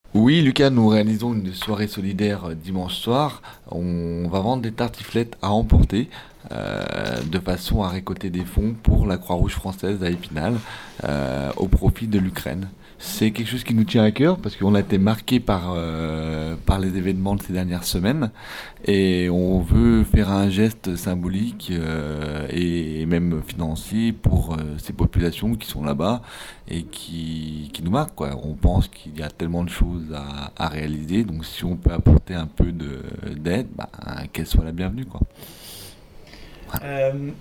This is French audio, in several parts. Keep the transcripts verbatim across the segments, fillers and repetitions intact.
Oui, Lucas, nous réalisons une soirée solidaire euh, dimanche soir. On va vendre des tartiflettes à emporter euh, de façon à récolter des fonds pour la Croix-Rouge française à Épinal euh, au profit de l'Ukraine. C'est quelque chose qui nous tient à cœur parce qu'on a été marqué par, euh, par les événements de ces dernières semaines et on veut faire un geste symbolique euh, et même financier pour euh, ces populations qui sont là-bas et qui, qui nous marquent, quoi. On pense qu'il y a tellement de choses à, à réaliser, donc si on peut apporter un peu de, d'aide, bah, qu'elle soit la bienvenue, quoi. Voilà. Euh,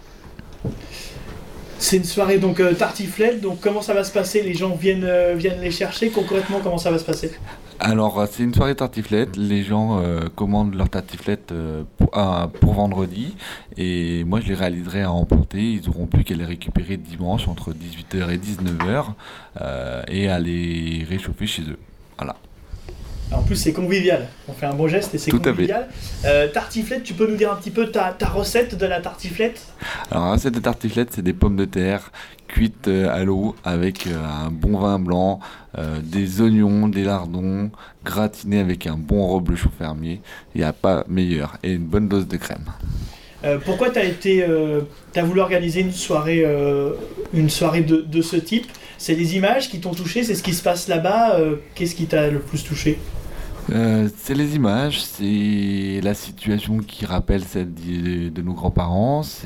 c'est une soirée donc euh, tartiflette, donc comment ça va se passer? Les gens viennent, euh, viennent les chercher concrètement, comment ça va se passer? Alors, euh, c'est une soirée tartiflette. Les gens euh, commandent leur tartiflette euh, pour, ah, pour vendredi. Et moi, je les réaliserai à emporter. Ils auront plus qu'à les récupérer dimanche entre dix-huit heures et dix-neuf heures euh, et à les réchauffer chez eux. Voilà. En plus, c'est convivial. On fait un bon geste et c'est Tout à fait. convivial. Euh, tartiflette, tu peux nous dire un petit peu ta, ta recette de la tartiflette? Alors, la recette de tartiflette, c'est des pommes de terre cuites euh, à l'eau avec euh, un bon vin blanc, euh, des oignons, des lardons, gratinés avec un bon reblochon fermier. Il n'y a pas meilleur. Et une bonne dose de crème. Euh, pourquoi tu as été, euh, t'as voulu organiser une soirée, euh, une soirée de, de ce type? C'est les images qui t'ont touché, c'est ce qui se passe là-bas. Euh, qu'est-ce qui t'a le plus touché? Euh, c'est les images, c'est la situation qui rappelle celle de, de nos grands-parents, c'est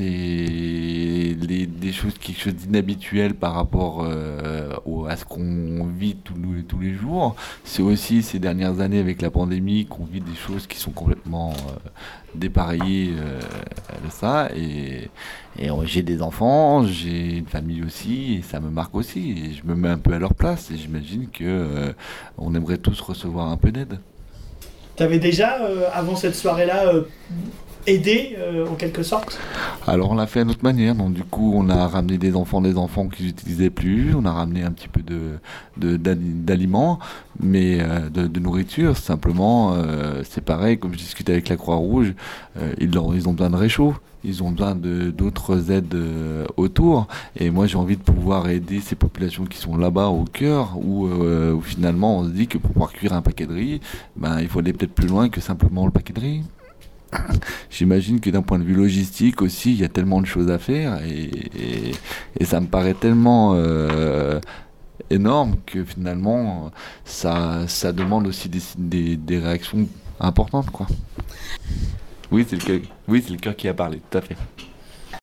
les, des choses, quelque chose d'inhabituel par rapport euh, au- à ce qu'on vit tous, les- tous les jours. C'est aussi ces dernières années avec la pandémie qu'on vit des choses qui sont complètement euh, dépareillées euh, de ça. Et, et euh, j'ai des enfants, j'ai une famille aussi, et ça me marque aussi. Et je me mets un peu à leur place et j'imagine que euh, on aimerait tous recevoir un peu d'aide. T'avais déjà, euh, avant cette soirée-là, euh, aidé euh, en quelque sorte? Alors on l'a fait à notre manière, donc du coup on a ramené des enfants des enfants qu'ils n'utilisaient plus, on a ramené un petit peu de, de- d'ali- d'aliments, mais euh, de, de nourriture, simplement euh, c'est pareil, comme je discutais avec la Croix-Rouge, euh, ils, ont, ils ont besoin de réchaud. Ils ont besoin de d'autres aides euh, autour, et moi j'ai envie de pouvoir aider ces populations qui sont là-bas au cœur, où, euh, où finalement on se dit que pour pouvoir cuire un paquet de riz, ben il faut aller peut-être plus loin que simplement le paquet de riz. J'imagine que d'un point de vue logistique aussi, il y a tellement de choses à faire et, et- et ça me paraît tellement euh, énorme que finalement ça, ça demande aussi des, des, des réactions importantes, quoi. Oui, c'est le cœur, oui, c'est le cœur qui a parlé, tout à fait.